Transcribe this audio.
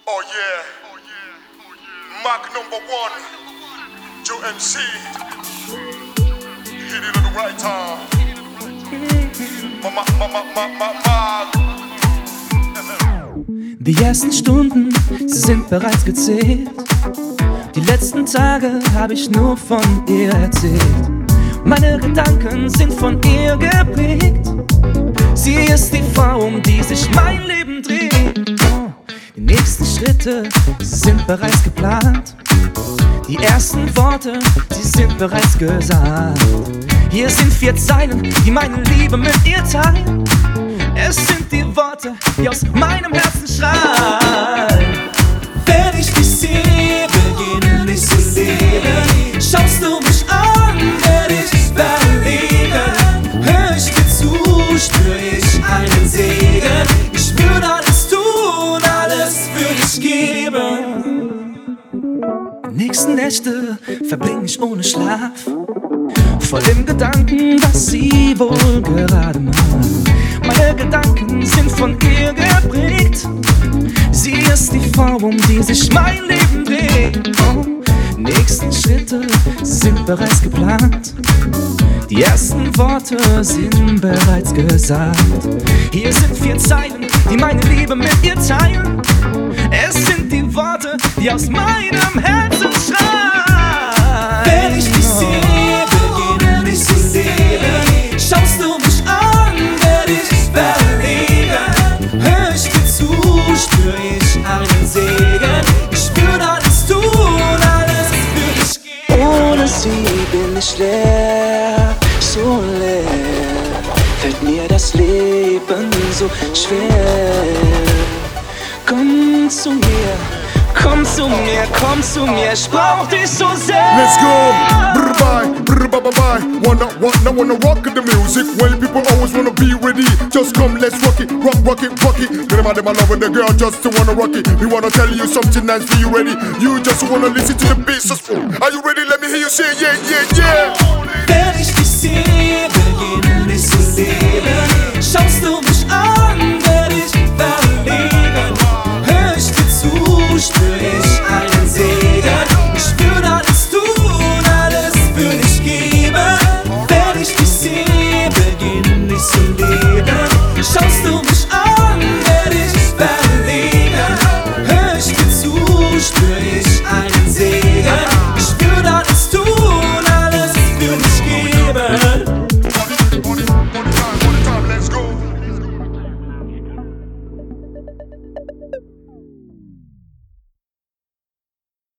Oh yeah, Mark number one, Joe MC, hit it at the right time. Mark. Die ersten Stunden, sie sind bereits gezählt. Die letzten Tage habe ich nur von ihr erzählt. Meine Gedanken sind von ihr geprägt. Sie ist die Frau, um die sich mein Leben dreht. Oh, die nächsten Schritte, sie sind bereits geplant. Die ersten Worte, sie sind bereits gesagt. Hier sind 4 Zeilen, die meine Liebe mit ihr teilen. Es sind die Worte, die aus meinem Herzen schreien. Wenn ich dich sehe, beginne ich zu leben. Schaust du mich an, werde ich verlegen. Hör ich dir zu, spür ich einen Segen. Ich würde alles tun, alles für dich geben. Die nächsten Nächte verbringe ich ohne Schlaf, voll dem Gedanken, was sie wohl gerade macht. Meine Gedanken sind von ihr geprägt. Sie ist die Frau, um die sich mein Leben dreht. Oh, nächsten Schritte sind bereits geplant. Die ersten Worte sind bereits gesagt. Hier sind 4 Zeilen, die meine Liebe mit ihr teilen. Es sind die Worte, die aus meinem Herzen schreien. Wenn ich dich sehe, beginne ich zu leben. Schaust du mich an, werde ich verlegen. Hör ich dir zu, spür ich einen Segen. Ich würde alles tun, alles für dich geben. Ohne sie bin ich leer, so leer. Fällt mir das Leben so schwer. Komm zu mir, komm zu mir, komm zu mir, ich brauch dich so sehr. Let's go, brr bye, brr bye bye bye. Wanna rock the music. When people always wanna be ready, just come, let's rock it, rock it. Them I love the girl just to wanna rock it. We wanna tell you something nice, be you ready? You just wanna listen to the beat. So are you ready? Let me hear you say yeah. Wenn ich dich sehe, beginne ich zu leben. Schaust du mich an, werde ich verlegen. Hör ich dir zu, spür ich einen Segen. Ich würde alles tun, alles für dich geben. Wenn ich dich sehe, beginne ich zu leben. Schaust du mich an, werde ich verlegen. Hör ich dir zu, spür ich einen Segen. Ich würde alles tun, alles für dich geben. One time, let's go.